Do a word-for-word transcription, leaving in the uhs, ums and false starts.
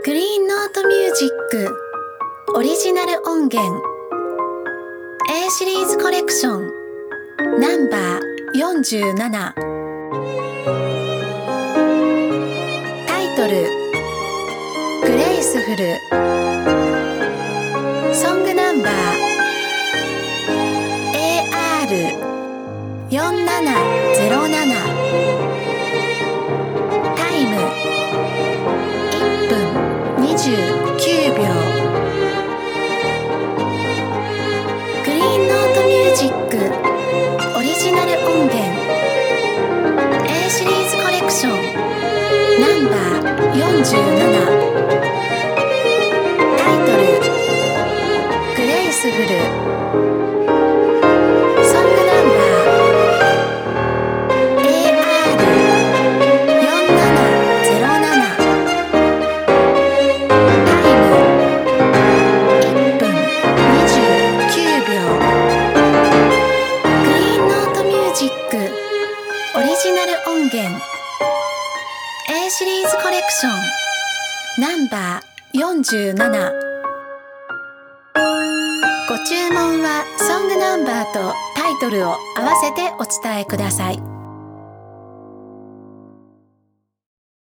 グリーンノートミュージックオリジナル音源 A シリーズコレクションナンバーよんじゅうなな、タイトルグレイスフル、ソングナンバー エーアールよんななゼロなな、タイムいっぷんにじゅうきゅうびょう。グリーンノートミュージックオリジナル音源 A シリーズコレクションナンバーよんじゅうなな、タイトルグレイスフル、ソングナンバー エーアールよんななゼロなな、タイムいっぷんにじゅうきゅうびょう。グリーンノートミュージックオリジナル音源 A シリーズコレクションナンバーよんじゅうなな。ご注文はソングナンバーとタイトルを合わせてお伝えください。